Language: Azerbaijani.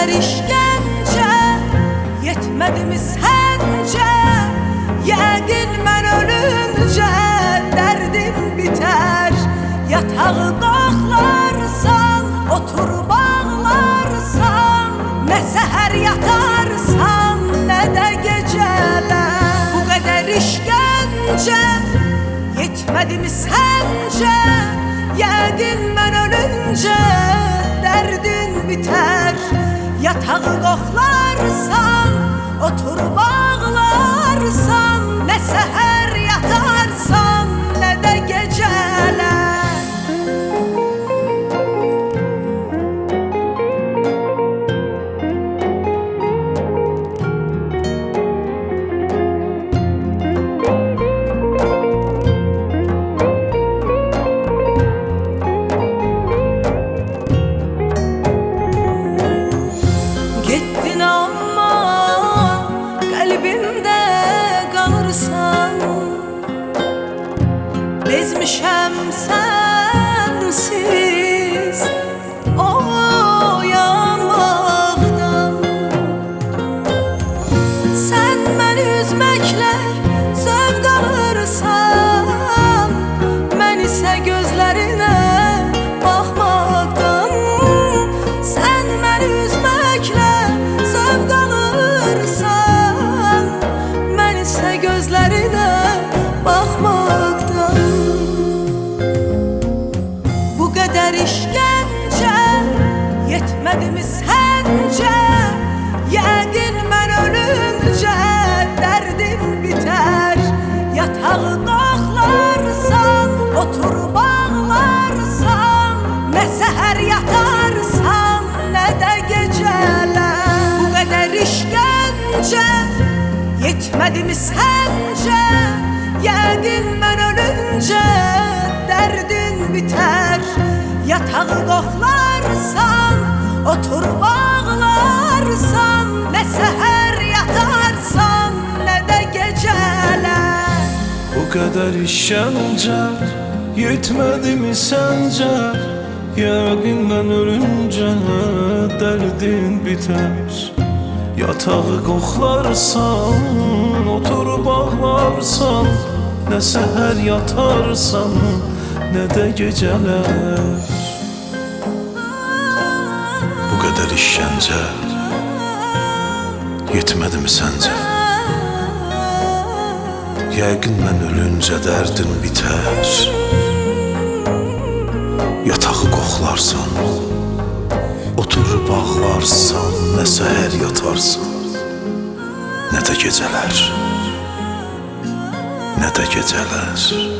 işgəncə yetmədi mi səncə? Yəqin mən ölüncə dərdim bitər. Yatağı qoxlarsan, oturub ağlarsan, nə səhər yatarsan, nə də gecələr. Bu qədər işgəncə yetmədi mi səncə? Yəqin mən ölüncə dərdin bitər. Yatağı qoxlarsan, oturub ağlarsan, nə səhər yatarsan, nə də gecələr. Getdin amma qəlbimdə qalırsan. Bezmişəm sənsiz oyanmaqdan. Sən məni üzməklə zövq alırsan, mən isə gözlərinə baxmaqdan. Sən məni üzməklə zövq alırsan, mən isə gözlərinə baxmaqdan. Bu qədər işgəncə yetmədi mi səncə? Yəqin mən ölüncə dərdim bitər. Yatağı qoxlarsan, oturub ağlarsan, nə səhər yatarsan, nə də gecələr. Bu qədər işgəncə yetmədi mi səncə? Yəqin mən ölüncə dərdin bitər. Yatağı qoxlarsan, oturub ağlarsan, nə səhər yatarsan, nə də gecələr. Bu qədər işgəncə yetmədi mi səncə? Yəqin mən ölüncə dərdin bitər. Yatağı qoxlarsan, oturub ağlarsan, nə səhər yatarsan, nə də gecələr. Bu qədər işgəncə yetmədi mi səncə? Yəqin mən ölüncə dərdin bitər. Yatağı qoxlarsan, oturub ağlarsan, nə səhər yatarsan, nə də gecələr, nə də gecələr.